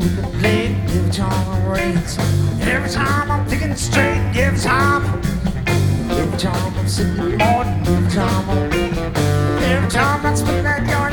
with the blade, every time it rains, every time I'm thinking straight, every time I'm sitting in the morning, every time I spend that yard.